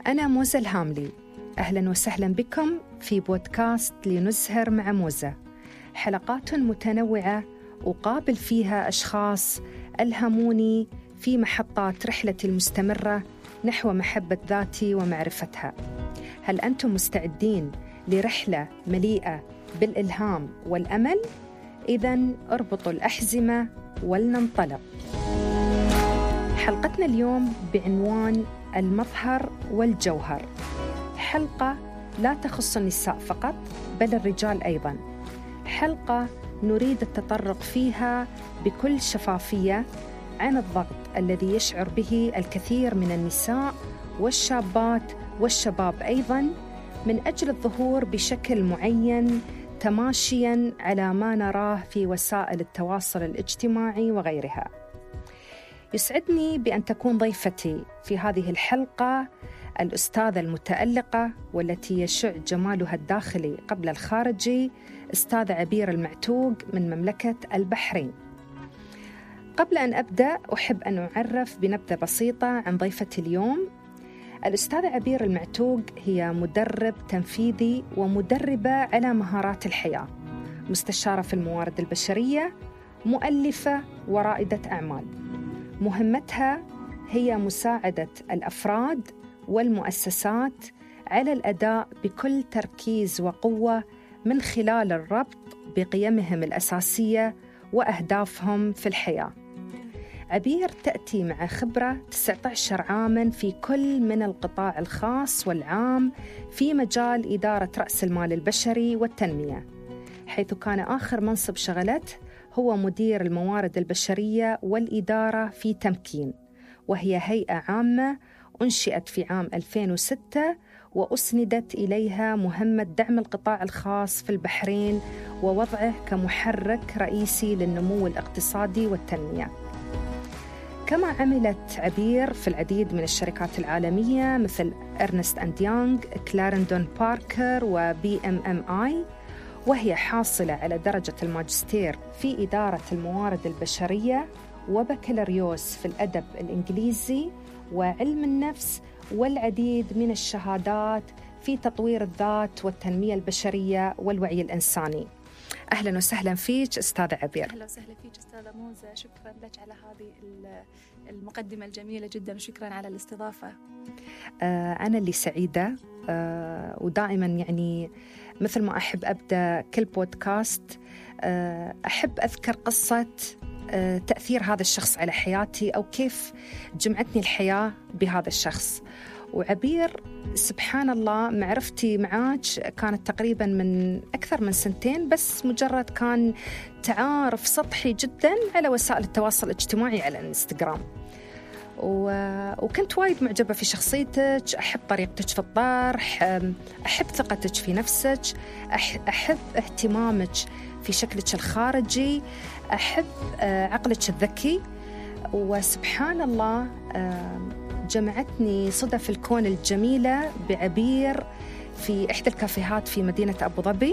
أنا موزة الهاملي، أهلاً وسهلاً بكم في بودكاست لنزهر مع موزة. حلقات متنوعة أقابل فيها أشخاص ألهموني في محطات رحلتي المستمرة نحو محبة ذاتي ومعرفتها. هل أنتم مستعدين لرحلة مليئة بالإلهام والأمل؟ إذن اربطوا الأحزمة ولننطلق. حلقتنا اليوم بعنوان المظهر والجوهر، حلقة لا تخص النساء فقط بل الرجال أيضاً، حلقة نريد التطرق فيها بكل شفافية عن الضغط الذي يشعر به الكثير من النساء والشابات والشباب أيضاً من أجل الظهور بشكل معين تماشياً على ما نراه في وسائل التواصل الاجتماعي وغيرها. يسعدني بأن تكون ضيفتي في هذه الحلقة الأستاذة المتألقة والتي يشع جمالها الداخلي قبل الخارجي، أستاذة عبير المعتوق من مملكة البحرين. قبل أن أبدأ أحب أن أعرف بنبذة بسيطة عن ضيفتي اليوم. الأستاذة عبير المعتوق هي مدرب تنفيذي ومدربة على مهارات الحياة، مستشارة في الموارد البشرية، مؤلفة ورائدة أعمال. مهمتها هي مساعدة الأفراد والمؤسسات على الأداء بكل تركيز وقوة من خلال الربط بقيمهم الأساسية وأهدافهم في الحياة. عبير تأتي مع خبرة 19 عاماً في كل من القطاع الخاص والعام في مجال إدارة رأس المال البشري والتنمية، حيث كان آخر منصب شغلته هو مدير الموارد البشرية والإدارة في تمكين، وهي هيئة عامة أنشئت في عام 2006 وأسندت إليها مهمة دعم القطاع الخاص في البحرين ووضعه كمحرك رئيسي للنمو الاقتصادي والتنمية. كما عملت عبير في العديد من الشركات العالمية مثل إرنست أند يونغ، كلارندون باركر وبي ام ام اي، وهي حاصلة على درجة الماجستير في إدارة الموارد البشرية وبكالوريوس في الأدب الإنجليزي وعلم النفس، والعديد من الشهادات في تطوير الذات والتنمية البشرية والوعي الإنساني. أهلاً وسهلاً فيك أستاذة عبير. أهلا وسهلا فيك أستاذة موزة، شكراً لك على هذه المقدمة الجميلة جداً، وشكراً على الاستضافة. أنا اللي سعيدة، ودائماً يعني مثل ما أحب أبدأ كل بودكاست أحب أذكر قصة تأثير هذا الشخص على حياتي أو كيف جمعتني الحياة بهذا الشخص. وعبير سبحان الله معرفتي معاك كانت تقريبا من أكثر من 2 بس مجرد كان تعارف سطحي جدا على وسائل التواصل الاجتماعي على الانستغرام، وكنت وايد معجبة في شخصيتك، أحب طريقتك في الطرح، أحب ثقتك في نفسك، أحب اهتمامك في شكلك الخارجي، أحب عقلك الذكي. وسبحان الله جمعتني صدف الكون الجميلة بعبير في إحدى الكافيهات في مدينة أبو ظبي.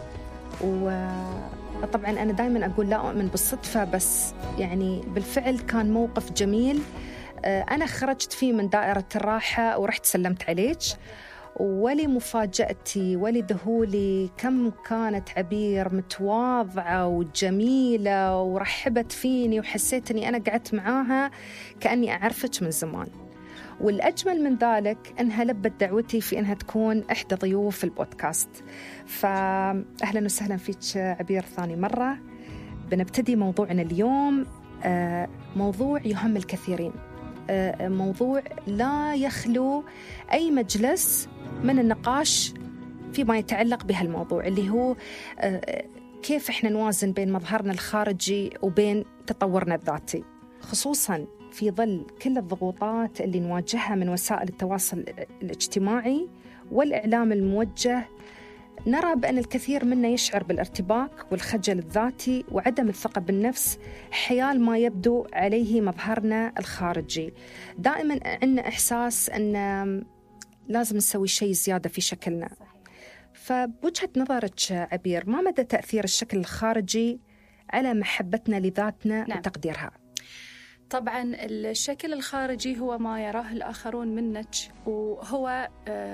وطبعا أنا دائما أقول لا أؤمن بالصدفة، بس يعني بالفعل كان موقف جميل أنا خرجت فيه من دائرة الراحة ورحت سلمت عليك، ولمفاجأتي ولذهولي كم كانت عبير متواضعة وجميلة ورحبت فيني، وحسيت أني أنا قعدت معاها كأني أعرفك من زمان. والأجمل من ذلك أنها لبت دعوتي في أنها تكون إحدى ضيوف البودكاست. فأهلا وسهلا فيك عبير ثاني مرة. بنبتدي موضوعنا اليوم، موضوع يهم الكثيرين، موضوع لا يخلو أي مجلس من النقاش فيما يتعلق بهالموضوع، اللي هو كيف إحنا نوازن بين مظهرنا الخارجي وبين تطورنا الذاتي، خصوصاً في ظل كل الضغوطات اللي نواجهها من وسائل التواصل الاجتماعي والإعلام الموجه. نرى بأن الكثير منا يشعر بالارتباك والخجل الذاتي وعدم الثقة بالنفس حيال ما يبدو عليه مظهرنا الخارجي. دائما عندنا إحساس أن لازم نسوي شيء زيادة في شكلنا. فبوجهة نظرك عبير، ما مدى تأثير الشكل الخارجي على محبتنا لذاتنا وتقديرها؟ طبعا الشكل الخارجي هو ما يراه الآخرون منك، وهو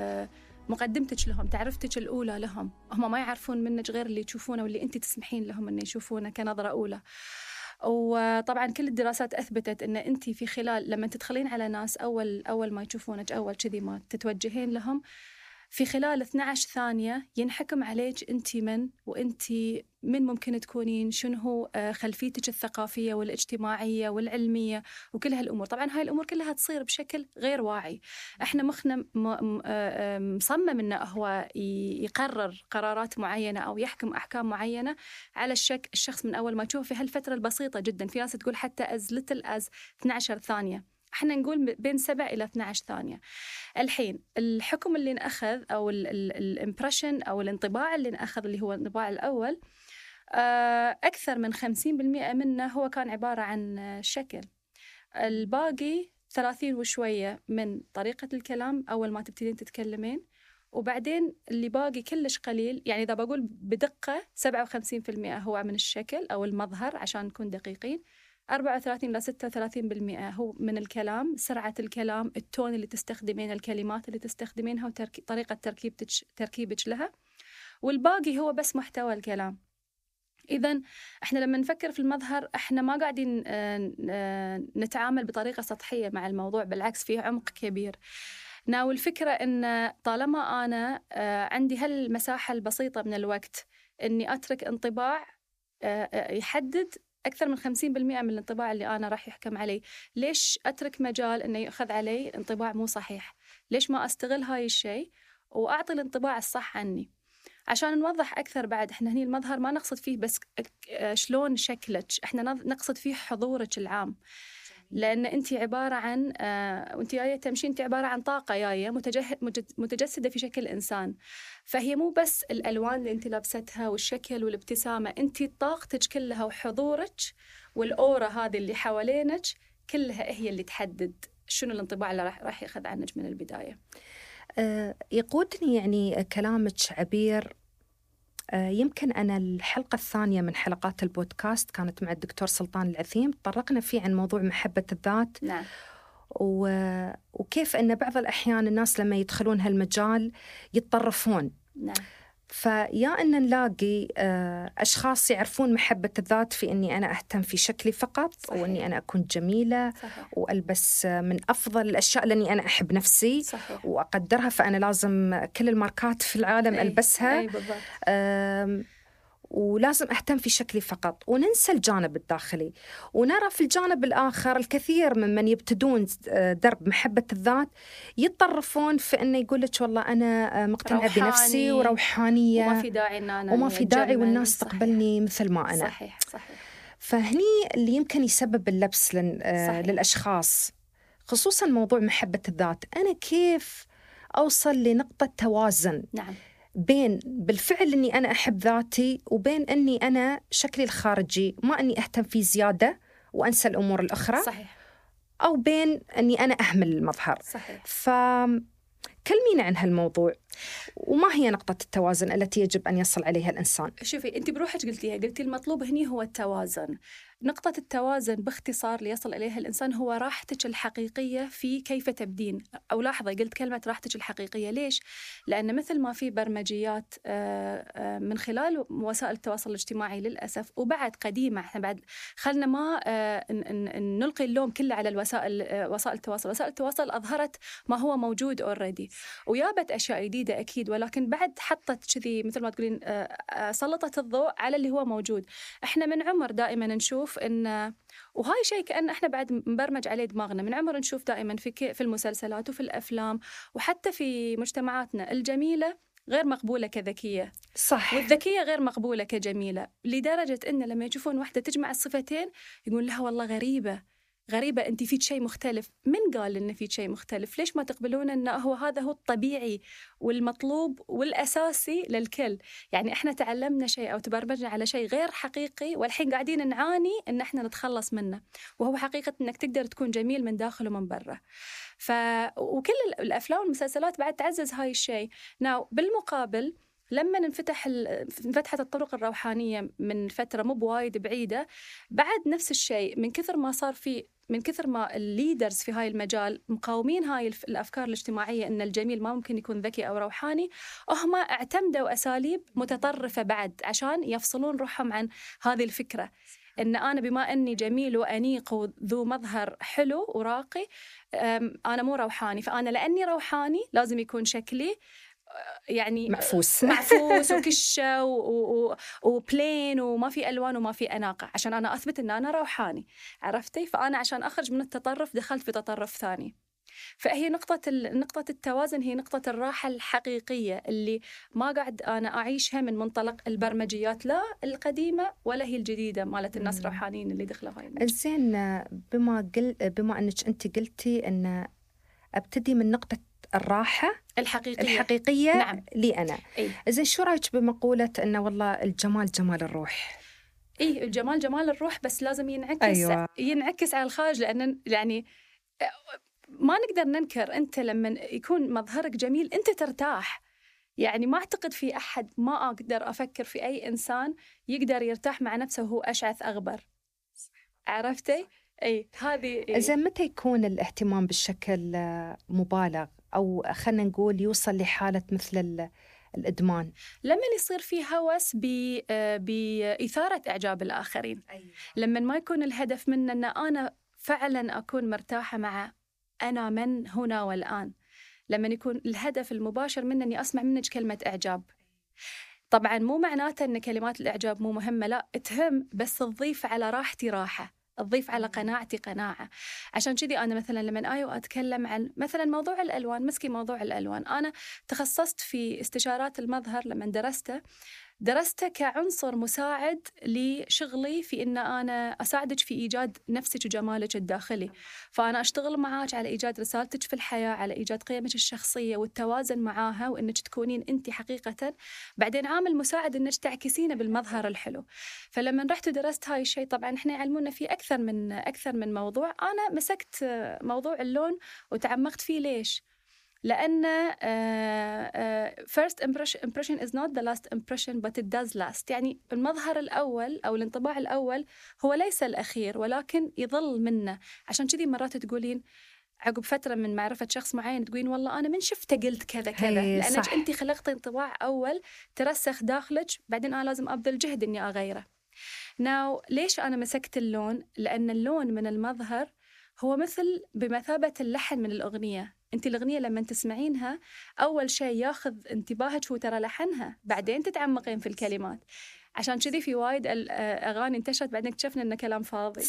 مقدمتك لهم، تعرفتك الأولى لهم. هم ما يعرفون منك غير اللي يشوفونه واللي أنت تسمحين لهم أن يشوفونه كنظرة أولى. وطبعا كل الدراسات أثبتت أن أنت في خلال لما تدخلين على ناس أول ما يشوفونك، أول كذي ما تتوجهين لهم، في خلال 12 ثانية ينحكم عليك أنت وأنت من ممكن تكونين، شنو هو خلفيتك الثقافية والاجتماعية والعلمية وكل هالأمور. طبعا هاي الأمور كلها تصير بشكل غير واعي. احنا مخنا مصمم أنه هو يقرر قرارات معينة أو يحكم أحكام معينة على الشخص من أول ما تشوفه في هالفترة البسيطة جدا. في ناس تقول حتى as little as 12 ثانية، احنا نقول بين 7 إلى 12 ثانية. الحين الحكم اللي نأخذ أو الامبريشن أو الانطباع اللي نأخذ اللي هو الانطباع الأول، أكثر من 50% منه هو كان عبارة عن شكل. الباقي 30 وشوية من طريقة الكلام أول ما تبتدين تتكلمين، وبعدين اللي باقي كلش قليل. يعني إذا بقول بدقة 57% هو من الشكل أو المظهر عشان نكون دقيقين، 34 إلى 36% هو من الكلام، سرعة الكلام، التون اللي تستخدمين، الكلمات اللي تستخدمينها وطريقة تركيبك لها، والباقي هو بس محتوى الكلام. إذن إحنا لما نفكر في المظهر إحنا ما قاعدين نتعامل بطريقة سطحية مع الموضوع، بالعكس فيه عمق كبير. والفكرة إن طالما أنا عندي هالمساحة البسيطة من الوقت إني أترك انطباع يحدد أكثر من 50% من الانطباع اللي أنا راح يحكم عليه، ليش أترك مجال إنه يأخذ علي انطباع مو صحيح؟ ليش ما أستغل هاي الشيء وأعطي الانطباع الصح عني؟ عشان نوضح أكثر بعد، إحنا هني المظهر ما نقصد فيه بس شلون شكلك، إحنا نقصد فيه حضورك العام. لأن أنت عبارة عن وأنت جاية تمشين، أنت عبارة عن طاقة جاية متجسدة في شكل إنسان. فهي مو بس الألوان اللي أنت لابستها والشكل والابتسامة، أنت طاقتك كلها وحضورك والأورا هذه اللي حوالينك كلها هي اللي تحدد شنو الانطباع اللي راح يأخذ عنك من البداية. يقودني يعني كلامك عبير. يمكن أنا الحلقة الثانية من حلقات البودكاست كانت مع الدكتور سلطان العثيم، طرقنا فيه عن موضوع محبة الذات. نعم. وكيف أن بعض الأحيان الناس لما يدخلون هالمجال يتطرفون. نعم. فيا أن نلاقي أشخاص يعرفون محبة الذات في أني أنا أهتم في شكلي فقط. صحيح. وأني أنا أكون جميلة. صحيح. وألبس من أفضل الأشياء لأني أنا أحب نفسي. صحيح. وأقدرها، فأنا لازم كل الماركات في العالم ألبسها. بالضبط. ولازم أهتم في شكلي فقط، وننسى الجانب الداخلي. ونرى في الجانب الآخر الكثير من يبتدون درب محبة الذات يتطرفون في أنه يقول لك والله أنا مقتنعة بنفسي وروحانية وما في داعي إن أنا وما في داعي والناس تقبلني مثل ما أنا. صحيح. صحيح. فهني اللي يمكن يسبب اللبس للأشخاص، خصوصا موضوع محبة الذات. أنا كيف أوصل لنقطة توازن؟ نعم. بين بالفعل أني أنا أحب ذاتي وبين أني أنا شكلي الخارجي ما أني أهتم فيه زيادة وأنسى الأمور الأخرى. صحيح. أو بين أني أنا أهمل المظهر. صحيح. فكلمينا عن هالموضوع، وما هي نقطة التوازن التي يجب أن يصل عليها الإنسان؟ شوفي، أنت بروحك قلتي المطلوب هني هو التوازن. نقطة التوازن باختصار ليصل إليها الإنسان هو راحتك الحقيقية في كيف تبدين. أو لاحظي قلت كلمة راحتك الحقيقية، ليش؟ لأن مثل ما في برمجيات من خلال وسائل التواصل الاجتماعي للأسف، وبعد قديمة، احنا بعد خلنا ما نلقي اللوم كله على وسائل التواصل. وسائل التواصل أظهرت ما هو موجود already ويابت أشياء جديدة أكيد، ولكن بعد حطت كذي مثل ما تقولين سلطت الضوء على اللي هو موجود. احنا من عمر دائما نشوف إن، وهاي شيء كأن احنا بعد مبرمج عليه دماغنا، من عمر نشوف دائما في المسلسلات وفي الأفلام وحتى في مجتمعاتنا الجميلة غير مقبولة كذكية. صح. والذكية غير مقبولة كجميلة، لدرجة إن لما يشوفون واحدة تجمع الصفتين يقول لها والله غريبة أنت فيك شيء مختلف. من قال إن فيك شيء مختلف؟ ليش ما تقبلون أنه هذا هو الطبيعي والمطلوب والأساسي للكل؟ يعني إحنا تعلمنا شيء أو تبرمجنا على شيء غير حقيقي، والحين قاعدين نعاني إن إحنا نتخلص منه، وهو حقيقة إنك تقدر تكون جميل من داخل ومن برا. وكل الأفلام والمسلسلات بعد تعزز هاي الشيء. بالمقابل لما انفتحت الطرق الروحانية من فترة مو بوايد بعيدة، بعد نفس الشيء من كثر ما صار في من كثر ما الليدرز في هاي المجال مقاومين هاي الأفكار الاجتماعية أن الجميل ما ممكن يكون ذكي أو روحاني، هم اعتمدوا أساليب متطرفة بعد عشان يفصلون روحهم عن هذه الفكرة، أن أنا بما أني جميل وأنيق وذو مظهر حلو وراقي أنا مو روحاني، فأنا لأني روحاني لازم يكون شكلي يعني معفوس وكشة وبلين وما في ألوان وما في أناقة، عشان أنا أثبت أن أنا روحاني. عرفتي؟ فأنا عشان أخرج من التطرف دخلت في تطرف ثاني. فهي نقطة التوازن، هي نقطة الراحة الحقيقية اللي ما قاعد أنا أعيشها من منطلق البرمجيات، لا القديمة ولا هي الجديدة مالت الناس روحانيين اللي دخلوا هاي المجال. زين، بما أنك أنت قلتي أن أبتدي من نقطة الراحة الحقيقية نعم. لي أنا. زين، شو رأيك بمقولة أنه والله الجمال جمال الروح؟ الجمال جمال الروح، بس لازم ينعكس. أيوة. ينعكس على الخارج، لأن يعني ما نقدر ننكر أنت لما يكون مظهرك جميل أنت ترتاح. يعني ما أعتقد في أحد، ما أقدر أفكر في أي إنسان يقدر يرتاح مع نفسه وهو أشعث أغبر. عرفتي؟ هذه. زين، متى يكون الاهتمام بالشكل مبالغ، أو خلنا نقول يوصل لحالة مثل الإدمان؟ لما يصير في هوس بإثارة إعجاب الآخرين. أيوة. لما ما يكون الهدف منه أن أنا فعلا أكون مرتاحة مع أنا من هنا والآن. لما يكون الهدف المباشر منه أني أسمع منك كلمة إعجاب. طبعا مو معناته أن كلمات الإعجاب مو مهمة، لا تهم، بس تضيف على راحتي راحة، تضيف على قناعتي قناعة. عشان كذي أنا مثلا لما أتكلم عن مثلا موضوع الألوان، مسكي موضوع الألوان، أنا تخصصت في استشارات المظهر. لما درسته كعنصر مساعد لشغلي في إن أنا أساعدك في إيجاد نفسك وجمالك الداخلي. فأنا أشتغل معاك على إيجاد رسالتك في الحياة، على إيجاد قيمك الشخصية والتوازن معاها، وإنك تكونين أنت حقيقة. بعدين عامل مساعد إنك تعكسينه بالمظهر الحلو. فلما رحت ودرست هاي الشيء، طبعا إحنا يعلمونا فيه أكثر من موضوع. أنا مسكت موضوع اللون وتعمقت فيه. ليش؟ لأن first impression is not the last impression but it does last. يعني المظهر الأول أو الانطباع الأول هو ليس الأخير، ولكن يظل منه. عشان كذي مرات تقولين عقب فترة من معرفة شخص معين، تقولين والله أنا من شفته قلت كذا كذا، لأنك أنت خلقتي انطباع أول ترسخ داخلك، بعدين أنا لازم أبذل جهد إني أغيره. ليش أنا مسكت اللون؟ لأن اللون من المظهر هو بمثابة اللحن من الأغنية. أنت الأغنية لما تسمعينها أول شيء ياخذ انتباهك هو ترى لحنها، بعدين تتعمقين في الكلمات. عشان كذي في وايد أغاني انتشرت بعدين اكتشفنا إنه كلام فاضي.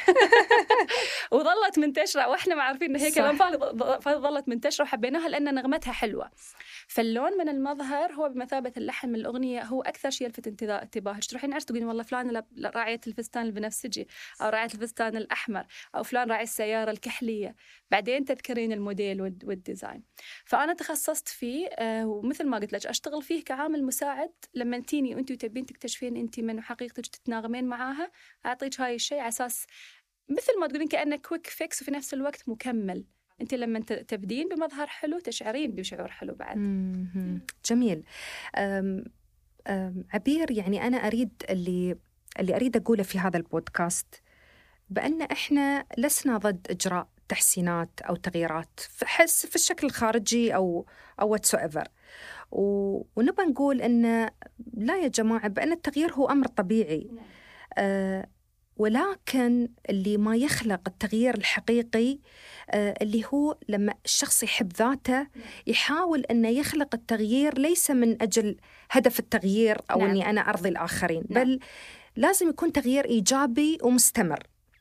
وظلت منتشرة وإحنا ما عارفين إن هي كلام فاضي، فظلت منتشرة وحبيناها لأن نغمتها حلوة. فاللون من المظهر هو بمثابة اللحن من الأغنية، هو أكثر شيء يلفت انتباهك. تروحين عرس تقولين والله فلان راعية الفستان البنفسجي، أو راعية الفستان الأحمر، أو فلان راعي السيارة الكحلية، بعدين تذكرين الموديل والديزاين. فأنا تخصصت فيه، ومثل ما قلت لك أشتغل فيه كعامل مساعد. لما تيني وأنت تبين تكتشفين أنت من حقيقتك تتناغمين معاها، أعطيك هاي الشيء على أساس مثل ما تقولين كأنه كويك فيكس، وفي نفس الوقت مكمل. أنت لما تبدين بمظهر حلو تشعرين بشعور حلو بعد. جميل. عبير، يعني أنا أريد اللي أريد أقوله في هذا البودكاست، بأن إحنا لسنا ضد إجراء تحسينات أو تغييرات في الشكل الخارجي أو whatsoever، ونبغى نقول أن لا يا جماعة، بأن التغيير هو أمر طبيعي. ولكن اللي ما يخلق التغيير الحقيقي اللي هو لما الشخص يحب ذاته، يحاول أنه يخلق التغيير ليس من أجل هدف التغيير أو نعم. أني أنا أرضي الآخرين، نعم. بل لازم يكون تغيير إيجابي ومستمر.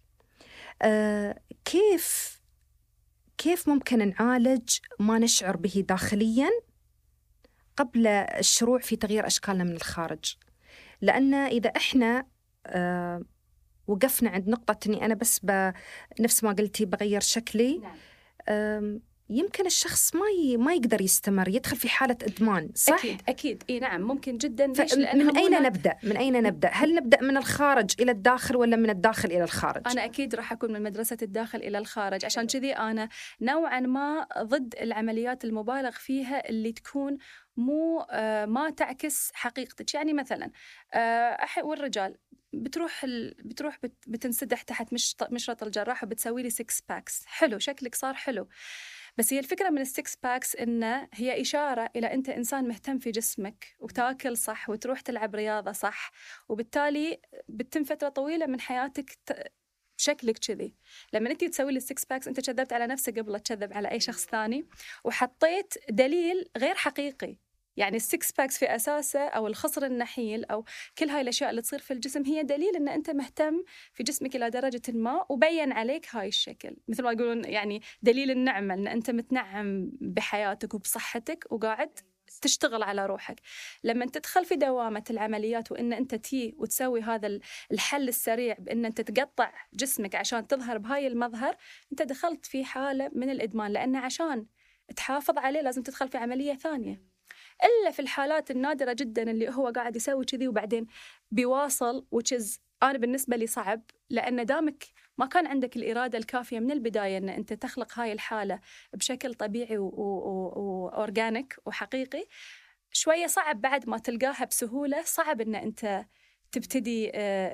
كيف ممكن نعالج ما نشعر به داخليا قبل الشروع في تغيير أشكالنا من الخارج؟ لأن إذا إحنا وقفنا عند نقطة أني أنا بس نفس ما قلتي بغير شكلي، نعم. يمكن الشخص ما يقدر يستمر، يدخل في حالة إدمان. صح؟ أكيد. نعم، ممكن جدا. من أين نبدأ؟ هل نبدأ من الخارج إلى الداخل ولا من الداخل إلى الخارج؟ أنا أكيد راح أكون من مدرسة الداخل إلى الخارج. عشان كذي أنا نوعا ما ضد العمليات المبالغ فيها اللي تكون ما تعكس حقيقتك. يعني مثلا والرجال بتنسدح تحت مشرط الجراح وبتسوي لي 6 باكس. حلو، شكلك صار حلو، بس هي الفكرة من ال6 باكس إنه هي إشارة إلى أنت إنسان مهتم في جسمك وتاكل صح وتروح تلعب رياضة صح، وبالتالي بتتم فترة طويلة من حياتك شكلك كذي. لما أنت تسوي لي 6 باكس أنت كذبت على نفسك قبل تكذب على أي شخص ثاني، وحطيت دليل غير حقيقي. يعني ال6 باكس في أساسه أو الخصر النحيل أو كل هاي الأشياء اللي تصير في الجسم هي دليل أن أنت مهتم في جسمك إلى درجة ما، وبين عليك هاي الشكل، مثل ما يقولون يعني دليل النعمة أن أنت متنعم بحياتك وبصحتك وقاعد تشتغل على روحك. لما تدخل في دوامة العمليات وإن أنت وتسوي هذا الحل السريع بأن أنت تقطع جسمك عشان تظهر بهاي المظهر، أنت دخلت في حالة من الإدمان، لأن عشان تحافظ عليه لازم تدخل في عملية ثانية. إلا في الحالات النادرة جدا اللي هو قاعد يسوي كذي وبعدين بيواصل، وتشز أنا بالنسبة لي صعب، لأن دامك ما كان عندك الإرادة الكافية من البداية أن أنت تخلق هاي الحالة بشكل طبيعي وأورجانيك وحقيقي، شوية صعب بعد ما تلقاها بسهولة، صعب أن أنت تبتدي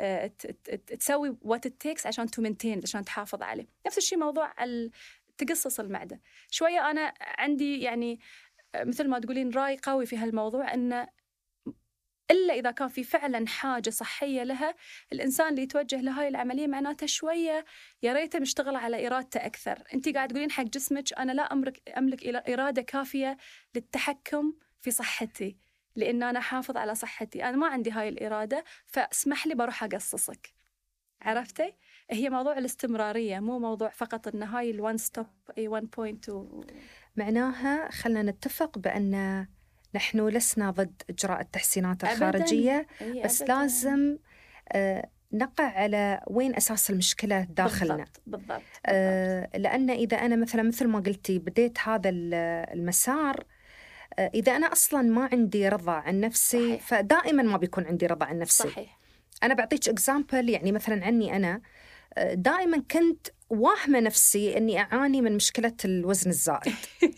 تسوي what it takes عشان تمنتين، عشان تحافظ عليه. نفس الشيء موضوع تقصص المعدة. شوية أنا عندي يعني مثل ما تقولين رأي قوي في هالموضوع، أن إلا إذا كان في فعلا حاجة صحية لها، الإنسان اللي يتوجه لهاي العملية معناته شوية يا ريته مشتغل على إرادته أكثر. أنت قاعد تقولين حق جسمك أنا لا أملك إرادة كافية للتحكم في صحتي، لأن أنا حافظ على صحتي، أنا ما عندي هاي الإرادة، فاسمح لي بروح أقصصك. عرفتي؟ هي موضوع الاستمرارية، مو موضوع فقط أن هاي الوان ستوب أي 1.2. معناها خلنا نتفق بأن نحن لسنا ضد إجراء التحسينات الخارجية، بس أبداً. لازم نقع على وين أساس المشكلة داخلنا. بالضبط. لأن إذا أنا مثل ما قلتي بديت هذا المسار، إذا أنا أصلاً ما عندي رضا عن نفسي، صحيح. فدائماً ما بيكون عندي رضا عن نفسي. صحيح. أنا بعطيك إكزامبل، يعني مثلاً عني أنا دائماً كنت واهمة نفسي أني أعاني من مشكلة الوزن الزائد.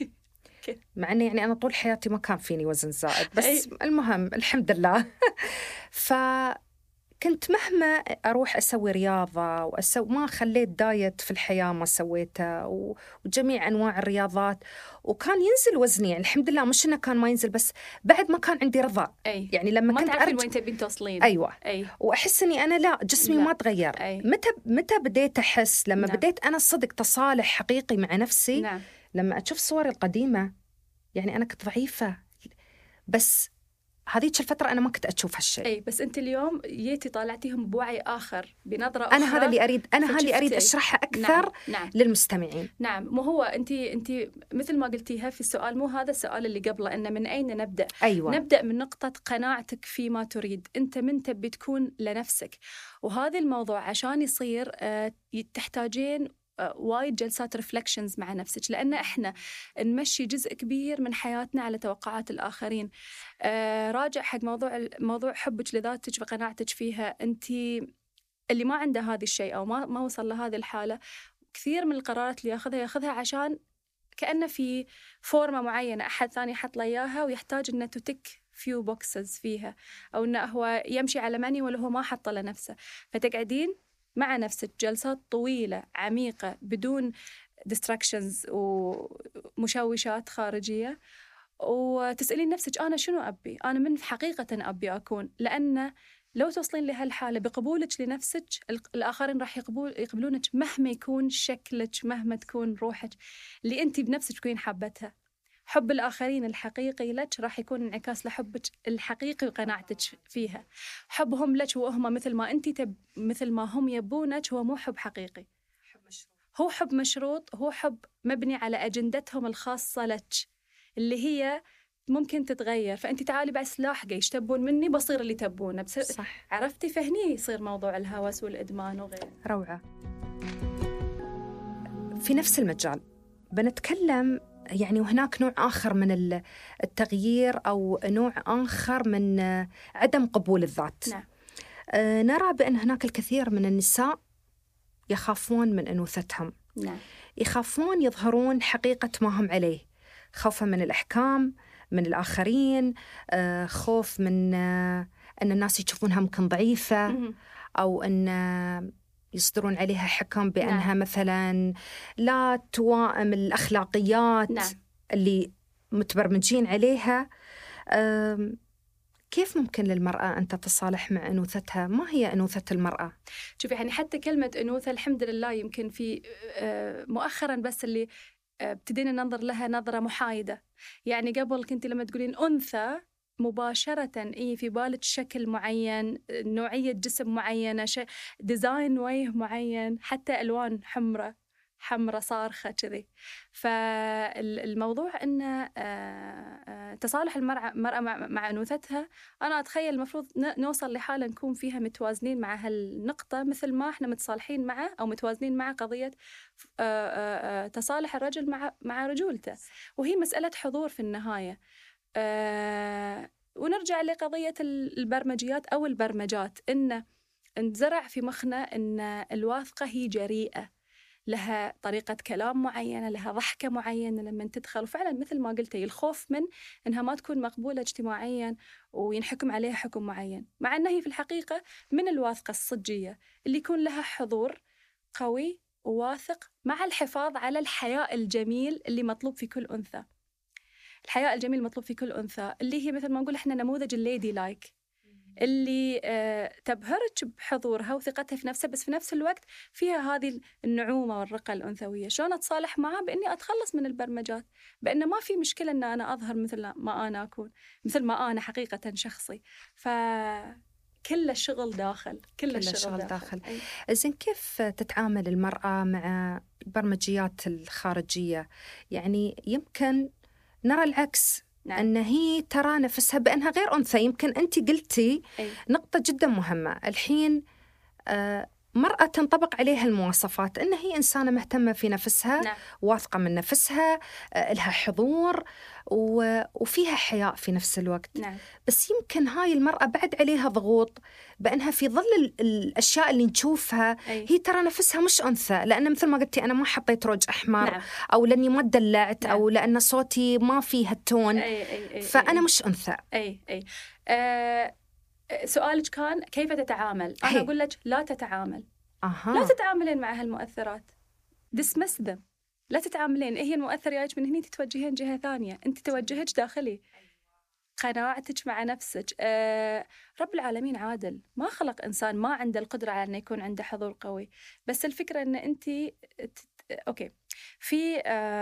مع أني يعني أنا طول حياتي ما كان فيني وزن زائد، بس المهم الحمد لله. فكنت مهما أروح أسوي رياضة ما خليت دايت في الحياة ما سويته، وجميع أنواع الرياضات، وكان ينزل وزني يعني الحمد لله، مش إنه كان ما ينزل، بس بعد ما كان عندي رضا. يعني لما كنت تعرفين وين تبين توصلين. أيوة. وأحس إني أنا لا، جسمي ما تغير. متى بديت أحس؟ لما بديت أنا صدق تصالح حقيقي مع نفسي. لما أشوف صوري القديمة، يعني أنا كنت ضعيفة، بس هذيك الفترة أنا ما كنت أشوف هالشيء. بس أنت اليوم جيتي طالعتيهم بوعي آخر، بنظرة أخرى. أنا هذا اللي أريد أشرحها أكثر. نعم. للمستمعين. نعم، مو هو أنت مثل ما قلتيها في السؤال، مو هذا السؤال اللي قبله، إن من أين نبدأ؟ أيوة. نبدأ من نقطة قناعتك فيما تريد، أنت من تبي تكون لنفسك. وهذا الموضوع عشان يصير تحتاجين وايد جلسات ريفلكشنز مع نفسك، لأن إحنا نمشي جزء كبير من حياتنا على توقعات الآخرين. راجع حق موضوع حبك لذاتك وقناعتك فيها. أنت اللي ما عنده هذا الشيء أو ما وصل لهذه الحالة، كثير من القرارات اللي ياخذها عشان كأنه في فورمة معينة أحد ثاني حط له إياها، ويحتاج إنه تتك فيو بوكسز فيها، أو إنه هو يمشي على ماني ولا هو ما حط لنفسه. فتقعدين مع نفسك جلسات طويلة عميقة بدون distractions ومشوشات خارجية، وتسألين نفسك أنا شنو أبي، أنا من حقيقة أبي أكون. لأن لو توصلين لهالحالة بقبولك لنفسك، الآخرين راح يقبلونك مهما يكون شكلك، مهما تكون روحك اللي أنت بنفسك تكونين حابتها. حب الآخرين الحقيقي لك راح يكون انعكاس لحبك الحقيقي وقناعتك فيها. حبهم لك وهم مثل ما أنت مثل ما هم يبونك، هو مو حب حقيقي، هو حب مشروط، هو حب مبني على أجندتهم الخاصة لك اللي هي ممكن تتغير. فأنت تعالي بس لاحقة إيش تبون مني، بصير اللي تبونه. صح. عرفتي؟ فهني يصير موضوع الهوس والإدمان وغيره. روعة. في نفس المجال بنتكلم يعني، وهناك نوع آخر من التغيير أو نوع آخر من عدم قبول الذات. نعم. نرى بأن هناك الكثير من النساء يخافون من أنوثتهم. نعم. يخافون يظهرون حقيقة ما هم عليه، خوفا من الأحكام، من الآخرين، خوف من أن الناس يشوفونها ممكن ضعيفة، أو أن يصدرون عليها حكم بأنها مثلا لا توائم الأخلاقيات اللي متبرمجين عليها. كيف ممكن للمرأة أن تتصالح مع أنوثتها؟ ما هي أنوثة المرأة؟ شوفي يعني حتى كلمة أنوثة الحمد لله يمكن في مؤخرا بس اللي ابتدينا ننظر لها نظرة محايدة. يعني قبل كنت لما تقولين أنثى مباشرة في بالك شكل معين، نوعية جسم معينة، ديزاين وجه معين، حتى ألوان حمرة صارخة كذي. فالموضوع أن تصالح المرأة مع أنوثتها، أنا أتخيل المفروض نوصل لحالة نكون فيها متوازنين مع هالنقطة، مثل ما إحنا متصالحين مع أو متوازنين مع قضية تصالح الرجل مع رجولته، وهي مسألة حضور في النهاية. ونرجع لقضية البرمجيات أو البرمجات، إن انزرع في مخنا إن الواثقة هي جريئة، لها طريقة كلام معينة، لها ضحكة معينة لما تدخل. وفعلا مثل ما قلتي الخوف من إنها ما تكون مقبولة اجتماعيا وينحكم عليها حكم معين، مع أنها في الحقيقة من الواثقة الصجية اللي يكون لها حضور قوي وواثق، مع الحفاظ على الحياء الجميل اللي مطلوب في كل أنثى. الحياء الجميل مطلوب في كل أنثى، اللي هي مثل ما نقول إحنا نموذج الليدي لايك، اللي تبهرك بحضورها وثقتها في نفسها، بس في نفس الوقت فيها هذه النعومة والرقة الأنثوية. شلون أتصالح معها؟ بإني أتخلص من البرمجات، بأن ما في مشكلة أن أنا أظهر مثل ما أنا أكون، مثل ما أنا حقيقة شخصي. كل الشغل داخل، كل الشغل داخل. زين، كيف تتعامل المرأة مع البرمجيات الخارجية؟ يعني يمكن نرى العكس، أن هي ترى نفسها بأنها غير أنثى. يمكن أنت قلتي نقطة جدا مهمة الحين، مرأة تنطبق عليها المواصفات أن هي إنسانة مهتمة في نفسها، واثقة من نفسها، لها حضور وفيها حياء في نفس الوقت. بس يمكن هاي المرأة بعد عليها ضغوط بأنها في ظل الأشياء اللي نشوفها هي ترى نفسها مش أنثى، لأن مثل ما قلتي أنا ما حطيت روج أحمر، أو لأني ما دلعت، أو لأن صوتي ما فيه التون، فأنا مش أنثى. سؤالك كان كيف تتعامل؟ أنا أقول لك لا تتعامل. لا تتعاملين مع هالمؤثرات، dismiss them. لا تتعاملين. هي المؤثر جايك من هنا، تتوجهين جهة ثانية، أنت توجهك داخلي، قناعتك مع نفسك. رب العالمين عادل، ما خلق إنسان ما عنده القدرة على أن يكون عنده حضور قوي. بس الفكرة أن أنت أوكي، في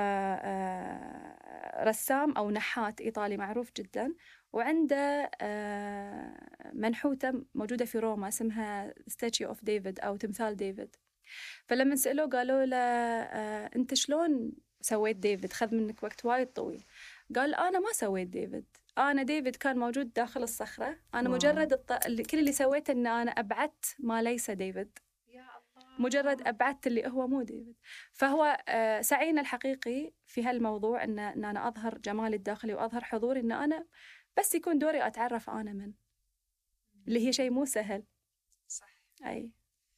رسام أو نحات إيطالي معروف جدا، وعنده منحوتة موجودة في روما اسمها ستاتيو أوف ديفيد أو تمثال ديفيد. فلما سألوه قالوا له أنت شلون سويت ديفيد؟ خذ منك وقت وايد طويل. قال أنا ما سويت ديفيد، أنا ديفيد كان موجود داخل الصخرة، أنا مجرد كل اللي سويته أن أنا أبعدت ما ليس ديفيد، مجرد أبعدت اللي هو مو ديفيد. فهو سعينا الحقيقي في هالموضوع أن أنا أظهر جمالي الداخلي وأظهر حضوري، أن أنا بس يكون دوري أتعرف أنا من، اللي هي شيء مو سهل. صح. أي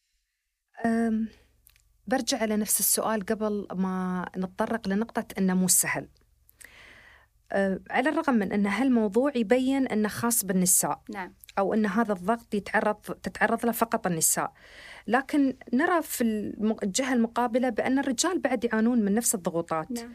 برجع على نفس السؤال قبل ما نتطرق لنقطة أنه مو سهل. على الرغم من أن هالموضوع يبين أنه خاص بالنساء، نعم، أو أن هذا الضغط تتعرض له فقط النساء، لكن نرى في الجهة المقابلة بأن الرجال بعد يعانون من نفس الضغوطات. نعم.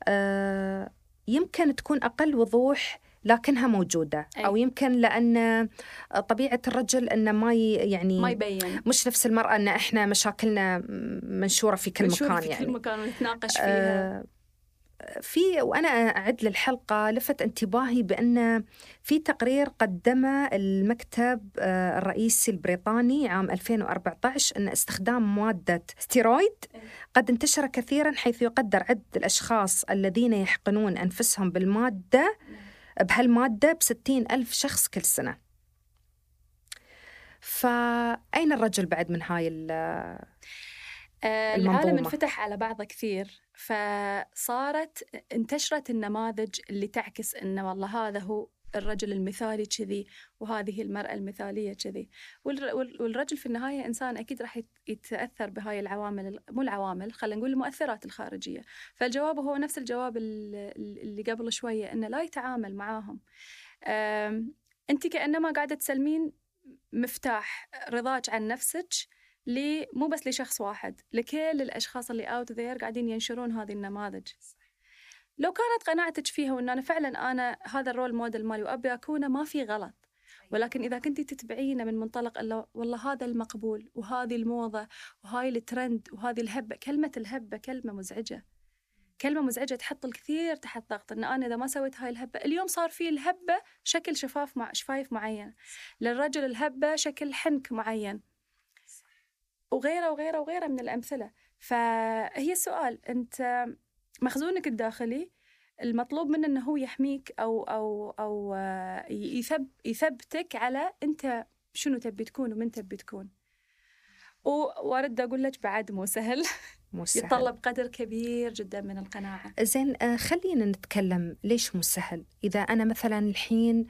يمكن تكون أقل وضوح لكنها موجودة. أو يمكن لأن طبيعة الرجل أنه ما يبين، مش نفس المرأة أن إحنا مشاكلنا منشورة في كل مكان، في كل مكان ونتناقش فيها. وأنا أعد للحلقة لفت انتباهي بأن في تقرير قدمه المكتب الرئيسي البريطاني عام 2014 أن استخدام مادة ستيرويد قد انتشر كثيرا، حيث يقدر عدد الأشخاص الذين يحقنون أنفسهم بهالمادة ب60,000 شخص كل سنة. فأين الرجل بعد من هاي العالم انفتح على بعضه كثير، انتشرت النماذج اللي تعكس إن والله هذا هو الرجل المثالي كذي، وهذه المرأة المثالية كذي. والرجل في النهاية إنسان أكيد راح يتأثر بهاي العوامل، مو العوامل، خلينا نقول المؤثرات الخارجية. فالجواب هو نفس الجواب اللي قبل شوية، إنه لا يتعامل معاهم. أنت كأنما قاعدة تسلمين مفتاح رضاك عن نفسك مو بس لشخص واحد، لكل الأشخاص اللي out there قاعدين ينشرون هذه النماذج. لو كانت قناعتك فيها وأن أنا فعلا هذا الرول موديل مالي وأبي أكونه، ما في غلط. ولكن إذا كنتي تتبعينه من منطلق الله والله هذا المقبول وهذه الموضة وهاي الترند وهذه الهبة، كلمة الهبة كلمة مزعجة، كلمة مزعجة تحط الكثير تحت ضغط. إن أنا إذا ما سويت هاي الهبة، اليوم صار فيه الهبة شكل شفايف معين، للرجل الهبة شكل حنك معين، وغيره وغيره وغيره من الأمثلة. فهي السؤال، أنت مخزونك الداخلي المطلوب منه أنه هو يحميك أو يثبتك على أنت شنو تبي تكون ومن تبي تكون. وأرد أقول لك بعد مو سهل. يتطلب قدر كبير جدا من القناعة. زين، خلينا نتكلم ليش مو سهل. إذا أنا مثلا الحين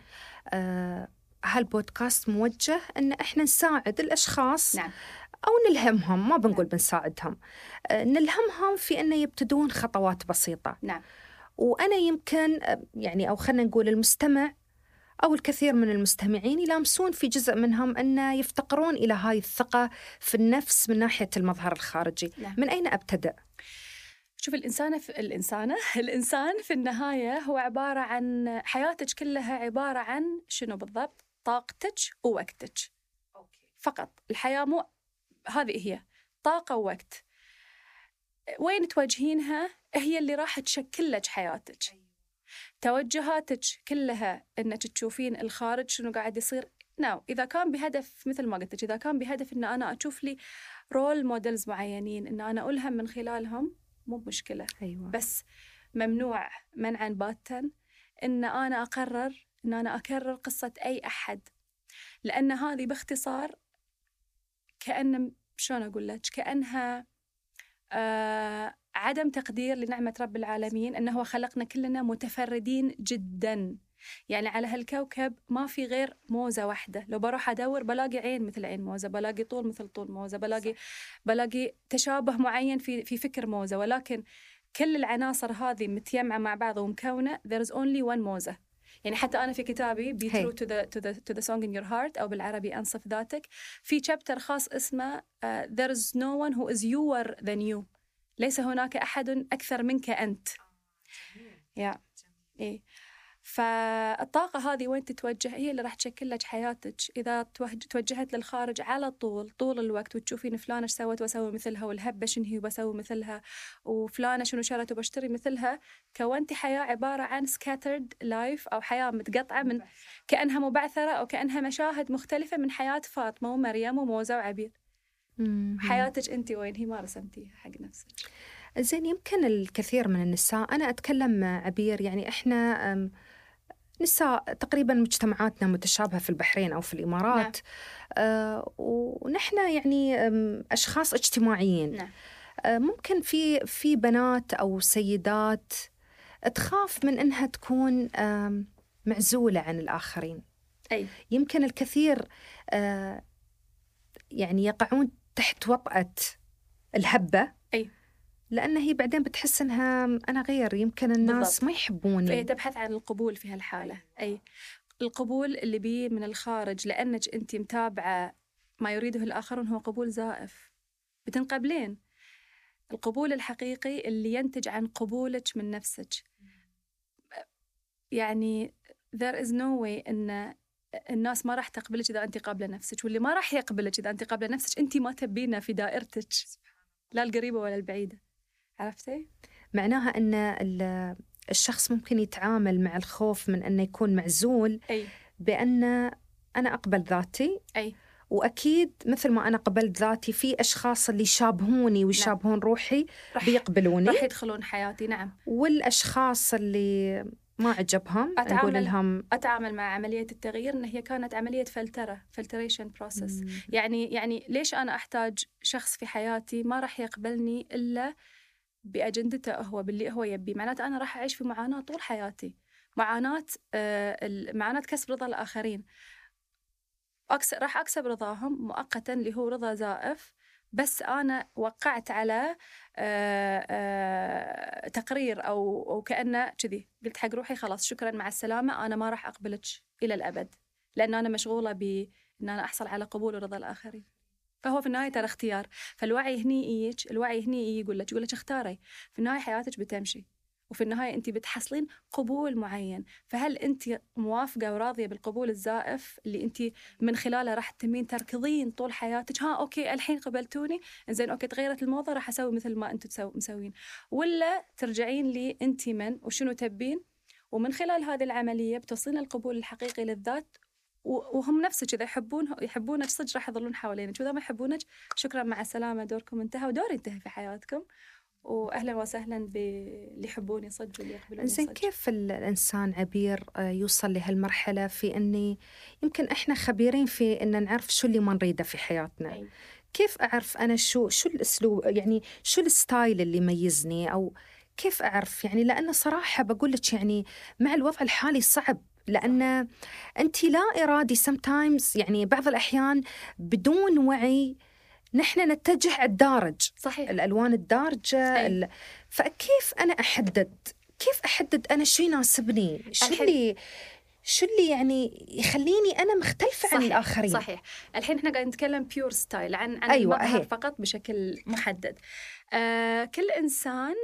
هالبودكاست موجه أن إحنا نساعد الأشخاص، نعم، أو نلهمهم، ما بنقول بنساعدهم، نلهمهم في أن يبتدون خطوات بسيطة. نعم. وأنا يمكن يعني، أو خلينا نقول المستمع أو الكثير من المستمعين يلامسون في جزء منهم أن يفتقرون إلى هاي الثقة في النفس من ناحية المظهر الخارجي. نعم. من أين أبتدأ؟ شوف، الإنسان في النهاية هو عبارة عن حياتك كلها، عبارة عن شنو بالضبط؟ طاقتك ووقتك. فقط. الحياة مو هذه، هي طاقة ووقت. وين توجهينها هي اللي راح تشكل لك حياتك. توجهاتك كلها انك تشوفين الخارج شنو قاعد يصير. إذا كان بهدف مثل ما قلت لك، إذا كان بهدف إن أنا أشوف لي رول موديلز معينين إن أنا ألهم من خلالهم، مو مشكلة. أيوة. بس ممنوع منعا باتا إن أنا أقرر إن أنا أكرر قصة أي أحد، لأن هذه باختصار شلون أقول لك، كأنها عدم تقدير لنعمة رب العالمين، أنه خلقنا كلنا متفردين جدا. يعني على هالكوكب ما في غير موزة واحدة، لو بروح أدور بلاقي عين مثل عين موزة، بلاقي طول مثل طول موزة، بلاقي تشابه معين في فكر موزة، ولكن كل العناصر هذه متجمعة مع بعض ومكونة there is only one موزة. يعني حتى أنا في كتابي Be True to the Song in Your Heart، أو بالعربي أنصف ذاتك، في chapter خاص اسمه There is no one who is youer than you. ليس هناك أحد أكثر منك أنت. إيه. فالطاقة هذه وين تتوجه هي اللي راح تشكل لك حياتك. إذا توجهت للخارج على طول الوقت، وتشوفين فلانة سوت وأسوي مثلها، والهبة شنو هي وبسوي مثلها، وفلانة شنو شرت وبشتري مثلها، كونتي حياة عبارة عن scattered life، أو حياة متقطعة من كأنها مبعثرة، أو كأنها مشاهد مختلفة من حياة فاطمة ومريم وموزة وعبير. حياتك أنت وين هي؟ ما رسمتيها حق نفسك. زين، يمكن الكثير من النساء، أنا أتكلم عبير، يعني إحنا نساء تقريبا مجتمعاتنا متشابهة في البحرين أو في الإمارات. نعم. ونحن يعني أشخاص اجتماعيين. نعم. ممكن في بنات أو سيدات تخاف من أنها تكون معزولة عن الآخرين. أي. يمكن الكثير يعني يقعون تحت وطأة الهبة. أي. لأن هي بعدين بتحس أنها أنا غير، يمكن الناس بالضبط ما يحبوني. فهي تبحث عن القبول في هالحالة. أي القبول اللي بيه من الخارج، لأنك أنت متابعة ما يريده الآخرون هو قبول زائف، بتنقبلين. القبول الحقيقي اللي ينتج عن قبولك من نفسك. يعني there is no way إن الناس ما راح تقبلك إذا أنت قابلة نفسك، واللي ما راح يقبلك إذا أنت قابلة نفسك أنت ما تبينه في دائرتك، لا القريبة ولا البعيدة. عرفتي؟ معناها أن الشخص ممكن يتعامل مع الخوف من أنه يكون معزول. أي. بأن أنا أقبل ذاتي. أي. وأكيد مثل ما أنا قبلت ذاتي، في أشخاص اللي يشابهوني ويشابهون روحي بيقبلوني، راح يدخلون حياتي. نعم. والأشخاص اللي ما عجبهم نقول لهم أتعامل مع عملية التغيير إن هي كانت عملية filtration process. يعني ليش أنا أحتاج شخص في حياتي ما راح يقبلني إلا بأجندته هو، باللي هو يبي. معناته أنا راح أعيش في معاناة طول حياتي، معاناة كسب رضا الآخرين. راح أكسب رضاهم مؤقتا اللي هو رضا زائف، بس أنا وقعت على تقرير أو كأنه كذي قلت حق روحي خلاص شكرا مع السلامة، أنا ما راح أقبلك إلى الأبد، لأن أنا مشغولة إن أنا أحصل على قبول ورضا الآخرين. فهو في النهاية ترى اختيار. فالوعي هني يجيك، الوعي هني يقول لك اختاري. في النهاية حياتك بتمشي، وفي النهاية أنت بتحصلين قبول معين. فهل أنت موافقة وراضية بالقبول الزائف اللي أنت من خلاله راح تتمين تركضين طول حياتك؟ أوكي الحين قبلتوني، إنزين أوكي تغيرت الموضة، راح أسوي مثل ما أنتم مسوين. ولا ترجعين لي أنت من وشنو تبين، ومن خلال هذه العملية بتوصلين القبول الحقيقي للذات. وهم نفسك إذا يحبونك صدق راح يظلون حوالينك، وإذا ما يحبونك شكرا مع السلامة، دوركم انتهى ودوري انتهى في حياتكم. وأهلا وسهلا باللي يحبوني صدق واللي يقبلوني صدق. زين، كيف الإنسان عبير يوصل لهالمرحلة في أني يمكن إحنا خبيرين في أن نعرف شو اللي ما نريده في حياتنا؟ كيف أعرف أنا شو الأسلوب، يعني شو الستايل اللي يميزني، أو كيف أعرف؟ يعني لأن صراحة بقول لك يعني مع الوضع الحالي صعب، لأن أنت لا إرادي sometimes يعني بعض الأحيان بدون وعي نحن نتجه الدارج. صحيح. الألوان الدارجة. فكيف أنا كيف أحدد أنا شو يناسبني، شو اللي يعني يخليني أنا مختلفة عن الآخرين؟ صحيح. الحين إحنا قاعد نتكلم بيور ستايل عن المظهر فقط بشكل محدد. كل إنسان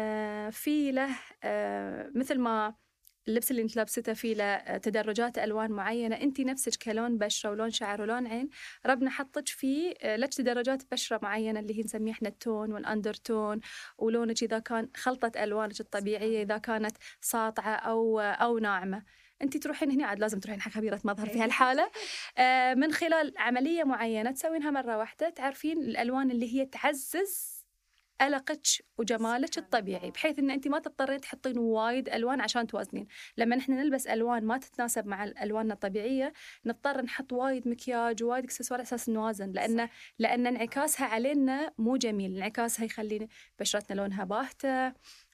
في له مثل ما اللبس اللي انت لابسته فيه له تدرجات ألوان معينة. انت نفسك كلون بشرة ولون شعر ولون عين، ربنا حطك فيه لك تدرجات بشرة معينة اللي هي نسميه احنا التون والأندر تون، ولونك إذا كان خلطة ألوانك الطبيعية، إذا كانت ساطعة أو ناعمة. انت تروحين هنا عاد لازم تروحين حق خبيرة مظهر في هالحالة، من خلال عملية معينة تسوينها مرة واحدة، تعرفين الألوان اللي هي تعزز ألقك وجمالك الطبيعي، بحيث أن أنت ما تضطرين تحطين وايد ألوان عشان توازنين. لما نحن نلبس ألوان ما تتناسب مع الألوان الطبيعية نضطر نحط وايد مكياج ووايد إكسسوار أساس نوازن، لأن انعكاسها علينا مو جميل. انعكاسها يخلي بشرتنا لونها باهتة،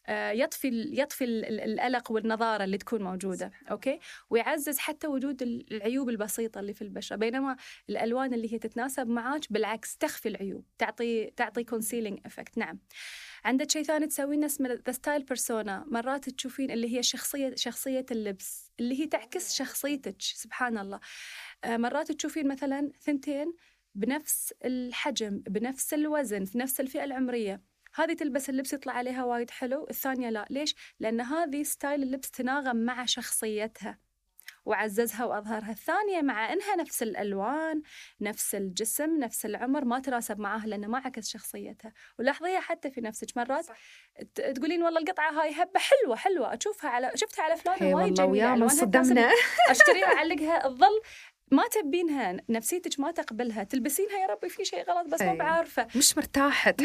يطفي القلق والنضارة اللي تكون موجودة، أوكي، ويعزز حتى وجود العيوب البسيطة اللي في البشرة. بينما الألوان اللي هي تتناسب معاك بالعكس تخفي العيوب، تعطي كونسيلينج إفكت. نعم. عندك شيء ثاني تسوينه اسمه the style persona. مرات تشوفين اللي هي شخصية اللبس اللي هي تعكس شخصيتك، سبحان الله. مرات تشوفين مثلا ثنتين بنفس الحجم بنفس الوزن في نفس الفئة العمرية، هذه تلبس اللبس يطلع عليها وايد حلو، الثانية لا. ليش؟ لأن هذه ستايل اللبس تناغم مع شخصيتها وعززها وأظهرها. الثانية مع إنها نفس الألوان نفس الجسم نفس العمر ما تناسب معاها لأنه ما عكس شخصيتها. ولاحظيها حتى في نفسك، مرات تقولين والله القطعة هاي هبة حلوة أشوفها شفتها على فلان وايد جميلة، ألوانها أشتريها أعلقها الظل، ما تبينها، نفسيتك ما تقبلها، تلبسينها يا ربي في شيء غلط بس ما بعرفة، مش مرتاحة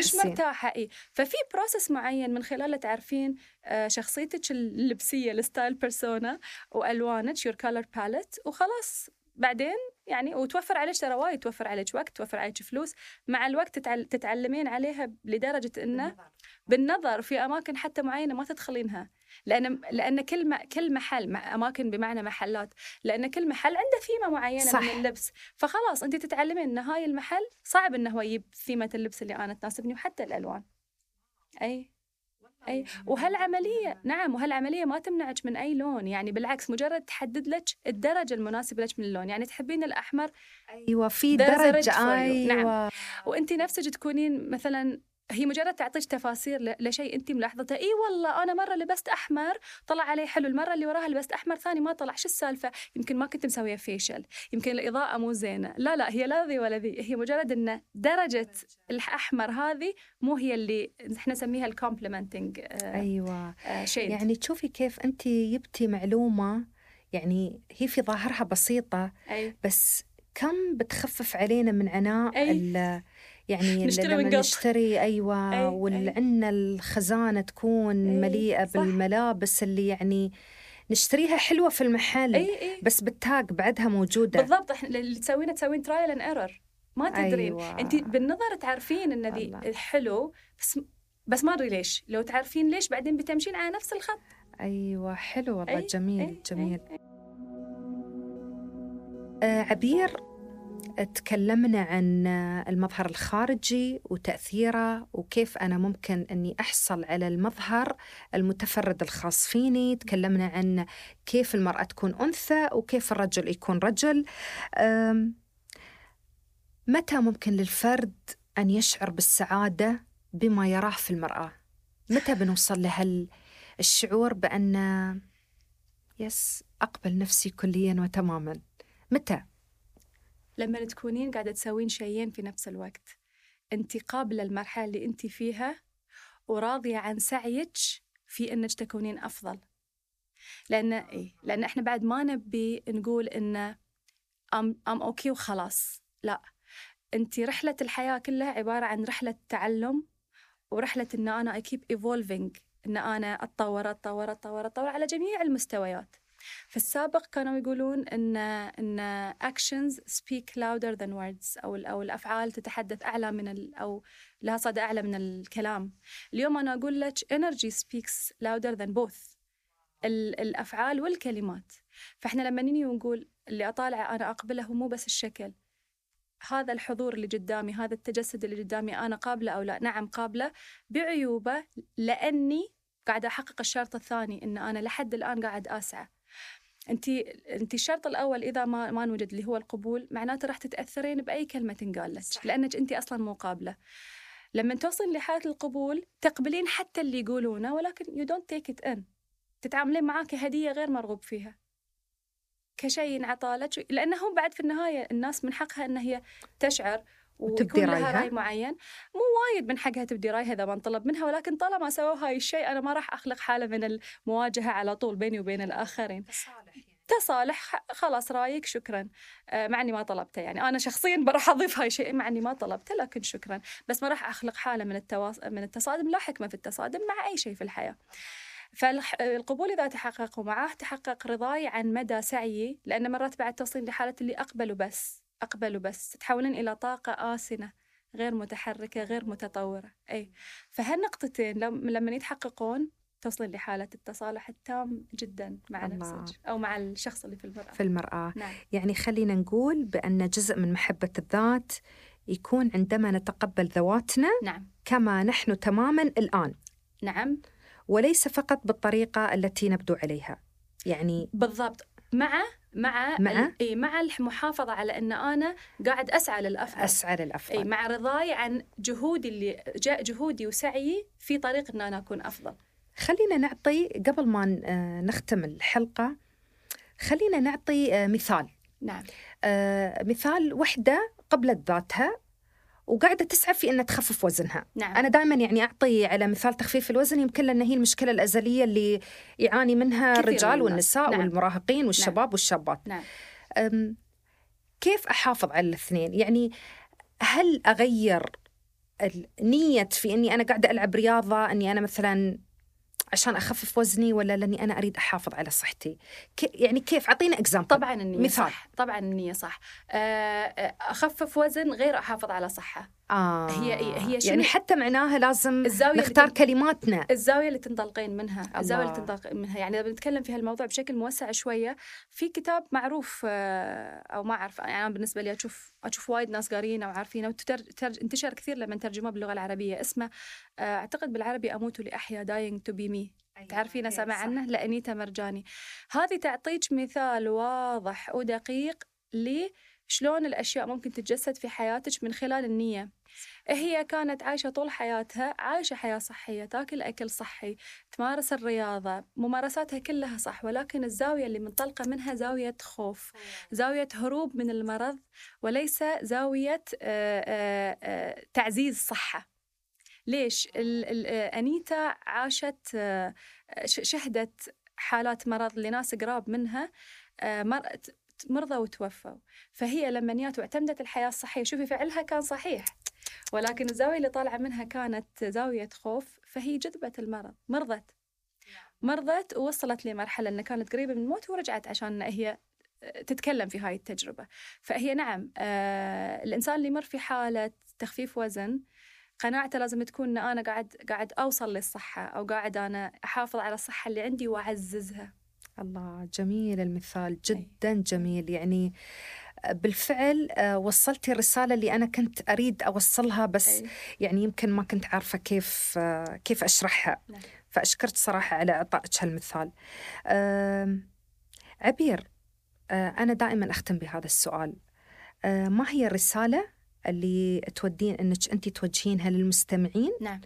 ففي بروسس معين من خلاله تعرفين شخصيتك اللبسية، الستايل بيرسونا، وألوانك your color palette، وخلاص بعدين يعني وتوفر عليك ترى وايد، توفر عليك وقت، توفر عليك فلوس. مع الوقت تتعلمين عليها لدرجة إنه بالنظر في أماكن حتى معينة ما تدخلينها، لأن كل محل أماكن بمعنى محلات، لأن كل محل عنده ثيمة معينة صح. من اللبس، فخلاص أنت تتعلمين إن هاي المحل صعب إنه هو يجيب ثيمة اللبس اللي أنا تناسبني، وحتى الألوان. أي وهالعملية نعم، وهالعملية ما تمنعك من أي لون، يعني بالعكس مجرد تحدد لك الدرجة المناسبة لك من اللون. يعني تحبين الأحمر، أيوة في درجة، أيوة. نعم. وأنت نفسك تكونين مثلا هي مجرد تعطيك تفاسير لشيء أنت ملاحظته. إيه والله أنا مرة لبست أحمر طلع عليه حلو، المرة اللي وراها لبست أحمر ثاني ما طلع، شو السالفة؟ يمكن ما كنت مسوية فيشل، يمكن الإضاءة مو زينة. لا هي لا ذي ولا ذي، هي مجرد إن درجة الأحمر هذه مو هي اللي إحنا نسميها الكومبلمنتينج. أيوة شيء. يعني تشوفي كيف أنت جبتي معلومة يعني هي في ظاهرها بسيطة بس كم بتخفف علينا من عناء يعني لما نشتري. أيوة والعنا الخزانة تكون مليئة بالملابس اللي يعني نشتريها حلوة في المحل بس بالتاج بعدها موجودة. بالضبط. احنا اللي تسوين ترايل اند ايرور، ما تدرين. أيوة. انت بالنظر تعرفين ان ذي حلو بس ما ادري ليش. لو تعرفين ليش بعدين بتمشين على نفس الخط. ايوه حلو والله. جميل. عبير، تكلمنا عن المظهر الخارجي وتأثيره وكيف أنا ممكن أني أحصل على المظهر المتفرد الخاص فيني. تكلمنا عن كيف المرأة تكون أنثى وكيف الرجل يكون رجل. متى ممكن للفرد أن يشعر بالسعادة بما يراه في المرآة؟ متى بنوصل له الشعور بأن يس أقبل نفسي كليا وتماما؟ متى؟ لما تكونين قاعدة تسوين شيئين في نفس الوقت، أنت قابلة المرحلة اللي أنت فيها وراضية عن سعيك في أنك تكونين أفضل. لأن إحنا بعد ما نبي نقول إن أم أوكي وخلاص، لا، أنت رحلة الحياة كلها عبارة عن رحلة تعلم ورحلة إن أنا keep evolving، إن أنا أتطور على جميع المستويات. في السابق كانوا يقولون إن actions speak louder than words، أو الأفعال تتحدث أعلى أو لها صدى أعلى من الكلام. اليوم أنا أقول لك energy speaks louder than both، الأفعال والكلمات. فإحنا لما نيجي ونقول اللي أطالع أنا أقبله هو مو بس الشكل، هذا الحضور اللي قدامي، هذا التجسد اللي قدامي، أنا قابلة أو لا؟ نعم قابلة بعيوبه، لأني قاعدة أحقق الشرط الثاني، إن أنا لحد الآن قاعد أسعى. أنت الشرط الأول إذا ما نوجد اللي هو القبول، معناته راح تتأثرين بأي كلمة تنقال لك، لأنك أنت أصلاً مو قابلة. لما توصل لحالة القبول تقبلين حتى اللي يقولونه، ولكن you don't take it in، تتعاملين معاه كهدية غير مرغوب فيها، كشيء انعطالك، لأنه بعد في النهاية الناس من حقها أن هي تشعر ويكون لها رأي معين. مو وايد من حقها تبدي رأيها إذا ما انطلب منها، ولكن طالما سووا هاي الشيء أنا ما راح أخلق حالة من المواجهة على طول بيني وبين الآخرين. تصالح، خلاص رأيك شكرا، مع أني ما طلبته. يعني أنا شخصيا بروح أضيف هاي الشيء مع أني ما طلبته، لكن شكرا، بس ما راح أخلق حالة من التصادم. لا حكمة في التصادم مع أي شيء في الحياة. فالقبول إذا تحقق ومعه تحقق رضاي عن مدى سعيي، لأن مرات بعد توصلين لحالة اللي أقبل بس تتحولين إلى طاقة آسنة غير متحركة غير متطورة. فهالنقطتين لما يتحققون توصلين لحالة التصالح التام جدا مع نفسك أو مع الشخص اللي في المرآة. نعم. يعني خلينا نقول بأن جزء من محبة الذات يكون عندما نتقبل ذواتنا نعم. كما نحن تماما الآن. نعم. وليس فقط بالطريقة التي نبدو عليها. يعني بالضبط، مع المحافظة على أن أنا قاعد أسعى للأفضل. مع رضاي عن جهودي اللي جاء جهودي وسعيي في طريق أن أنا أكون أفضل. خلينا نعطي قبل ما نختم الحلقة، خلينا نعطي مثال. نعم. مثال وحدة قبلت ذاتها وقاعدة تسعى في أن تخفف وزنها. نعم. أنا دائما يعني أعطي على مثال تخفيف الوزن، يمكن لأن هي المشكلة الأزلية اللي يعاني منها الرجال والنساء. نعم. والمراهقين والشباب. نعم. والشابات. نعم. كيف أحافظ على الاثنين؟ يعني هل أغير النية في أني أنا قاعدة ألعب رياضة، أني أنا مثلا عشان أخفف وزني، ولا لأني أنا أريد أحافظ على صحتي؟ يعني كيف؟ أعطينا إكزامبل. طبعاً النية مثال. صح. طبعاً النية صح. أخفف وزن غير أحافظ على صحة. هي يعني حتى معناها لازم نختار كلماتنا، الزاوية اللي تنطلقين منها. الزاوية اللي تنطلقين منها. يعني إذا بنتكلم في هالموضوع بشكل موسع شوية، في كتاب معروف أو ما أعرف، يعني أنا بالنسبة لي أشوف وايد ناس قارينه وعارفينه انتشر كثير لما ترجمه باللغة العربية. اسمه أعتقد بالعربي أموت لأحيا dying to be me. تعرفينه؟ سمع عنه؟ لأنيتا مرجاني. هذه تعطيك مثال واضح ودقيق شلون الأشياء ممكن تتجسد في حياتك من خلال النية. هي كانت عايشة طول حياتها، عايشة حياة صحية، تاكل أكل صحي، تمارس الرياضة، ممارساتها كلها صح، ولكن الزاوية اللي منطلقة منها زاوية خوف، زاوية هروب من المرض، وليس زاوية تعزيز صحة. ليش؟ أنيتا عاشت شهدت حالات مرض لناس قراب منها مرضى وتوفوا. فهي لما نيات واعتمدت الحياة الصحية، شوفي فعلها كان صحيح، ولكن الزاوية اللي طالعة منها كانت زاوية خوف، فهي جذبت المرض، مرضت ووصلت لمرحلة أنها كانت قريبة من الموت ورجعت عشان هي تتكلم في هاي التجربة. فهي نعم، الإنسان اللي يمر في حالة تخفيف وزن قناعته لازم تكون أن أنا قاعد أوصل للصحة، أو قاعد أنا أحافظ على الصحة اللي عندي وأعززها. الله، جميل المثال، جدا جميل. يعني بالفعل وصلتي الرسالة اللي أنا كنت أريد أوصلها، بس يعني يمكن ما كنت عارفة كيف أشرحها. فأشكرت صراحة على إعطائك هالمثال. عبير، أنا دائما أختم بهذا السؤال. ما هي الرسالة اللي تودين أنك أنت توجهينها للمستمعين. نعم.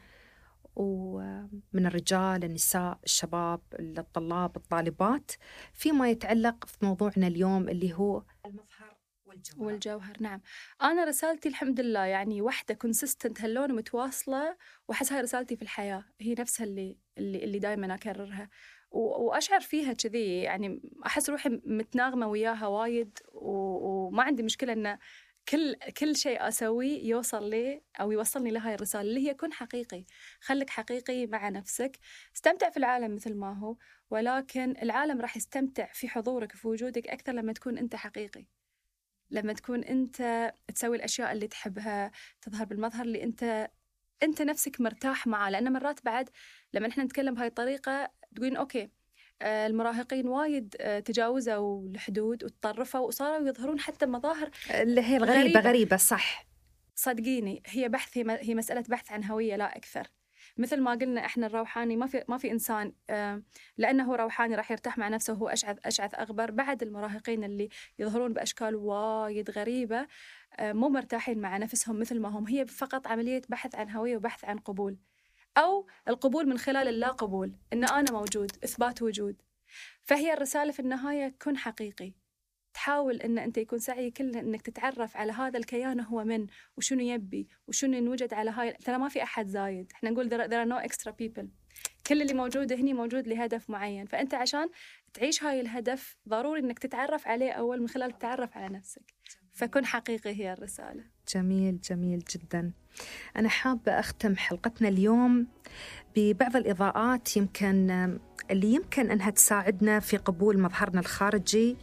ومن الرجال، النساء، الشباب، الطلاب، الطالبات، فيما يتعلق في موضوعنا اليوم اللي هو المظهر والجوهر. نعم. أنا رسالتي الحمد لله يعني واحدة كونسيستنت هاللون متواصلة، وأحس هاي رسالتي في الحياة، هي نفسها اللي دائما أكررها وأشعر فيها كذي، يعني أحس روحي متناغمة وياها وايد، وما عندي مشكلة أن كل شيء أسويه يوصل لي أو يوصلني لهاي الرسالة اللي هي كن حقيقي، خلك حقيقي مع نفسك، استمتع في العالم مثل ما هو، ولكن العالم راح يستمتع في حضورك في وجودك أكثر لما تكون أنت حقيقي، لما تكون أنت تسوي الأشياء اللي تحبها، تظهر بالمظهر اللي أنت نفسك مرتاح معه. لأن مرات بعد لما نحن نتكلم بهاي الطريقة تقولين أوكي المراهقين وايد تجاوزوا الحدود وتطرفوا وصاروا يظهرون حتى مظاهر اللي هي غريبة. صح، صدقيني هي مسألة بحث عن هوية لا أكثر. مثل ما قلنا إحنا الروحاني ما في إنسان لأنه روحاني راح يرتاح مع نفسه وهو أشعث أغبر. بعد المراهقين اللي يظهرون بأشكال وايد غريبة مو مرتاحين مع نفسهم مثل ما هم، هي فقط عملية بحث عن هوية وبحث عن قبول، أو القبول من خلال اللا قبول، إن أنا موجود، إثبات وجود. فهي الرسالة في النهاية كن حقيقي، تحاول إن أنت يكون سعي كله إنك تتعرف على هذا الكيان هو من وشنو يبي وشنو ينوجد على هاي. ترى ما في أحد زايد، إحنا نقول there are no extra people، كل اللي موجود هني موجود لهدف معين. فأنت عشان تعيش هاي الهدف ضروري إنك تتعرف عليه أول من خلال التعرف على نفسك. فكن حقيقي هي الرسالة. جميل جدا. أنا حابة أختم حلقتنا اليوم ببعض الإضاءات اللي يمكن أنها تساعدنا في قبول مظهرنا الخارجي،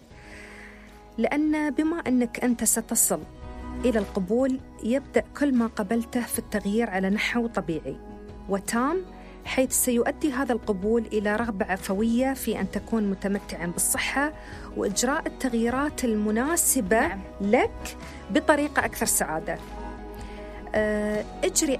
لأن بما أنك أنت ستصل إلى القبول يبدأ كل ما قبلته في التغيير على نحو طبيعي وتام، حيث سيؤدي هذا القبول إلى رغبة عفوية في أن تكون متمتعاً بالصحة وإجراء التغييرات المناسبة لك بطريقة أكثر سعادة. اجري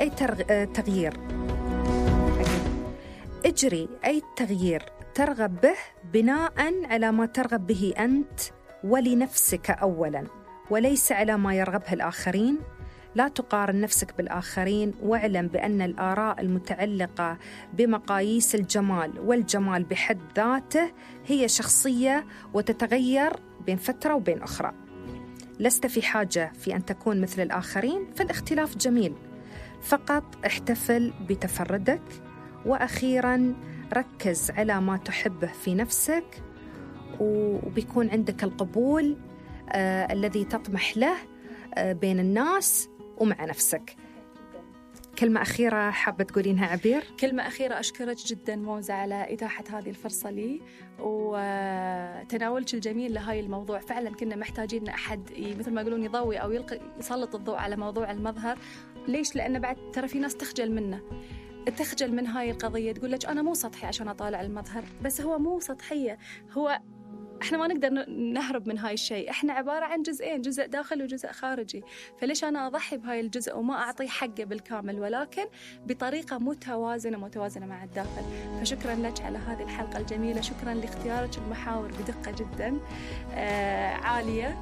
أي تغيير ترغب به بناء على ما ترغب به أنت ولنفسك أولاً، وليس على ما يرغبه الآخرين. لا تقارن نفسك بالآخرين، واعلم بأن الآراء المتعلقة بمقاييس الجمال والجمال بحد ذاته هي شخصية وتتغير بين فترة وبين أخرى. لست في حاجة في أن تكون مثل الآخرين، فالاختلاف جميل، فقط احتفل بتفردك. وأخيراً ركز على ما تحبه في نفسك، وبيكون عندك القبول الذي تطمح له بين الناس ومع نفسك. كلمة أخيرة حابة تقولينها عبير؟ كلمة أخيرة، أشكرك جدا موزة على إتاحة هذه الفرصة لي وتناولك الجميل لهاي الموضوع. فعلا كنا محتاجين أحد مثل ما يقولون يضوي أو يسلط الضوء على موضوع المظهر. ليش؟ لأن بعد ترى في ناس تخجل منه، تخجل من هاي القضية، تقول لك أنا مو سطحي عشان أطالع المظهر. بس هو مو سطحية، هو احنا ما نقدر نهرب من هاي الشيء، احنا عبارة عن جزئين، جزء داخلي وجزء خارجي. فليش أنا أضحي بهاي الجزء وما أعطيه حقه بالكامل، ولكن بطريقة متوازنة مع الداخل. فشكرا لك على هذه الحلقة الجميلة، شكرا لاختيارك المحاور بدقة جدا عالية،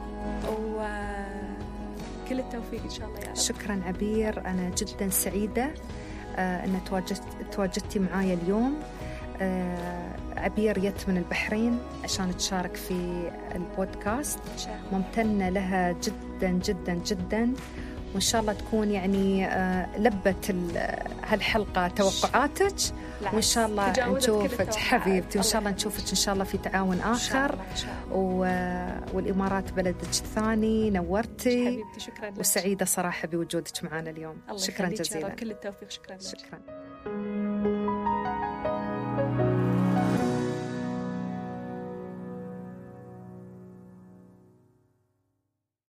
وكل التوفيق إن شاء الله يا رب. شكرا عبير، أنا جدا سعيدة أن تواجدتي معايا اليوم. عبير جت من البحرين عشان تشارك في البودكاست، ممتنة لها جدا جدا جدا، وإن شاء الله تكون يعني لبت هالحلقة توقعاتك، وإن شاء الله نشوفك حبيبتي، وإن شاء الله نشوفك إن شاء الله في تعاون آخر. والإمارات بلدك الثاني، نورتي حبيبتي. شكرا لك، وسعيدة صراحة بوجودك معنا اليوم. شكرا جزيلا، كل التوفيق. شكرا.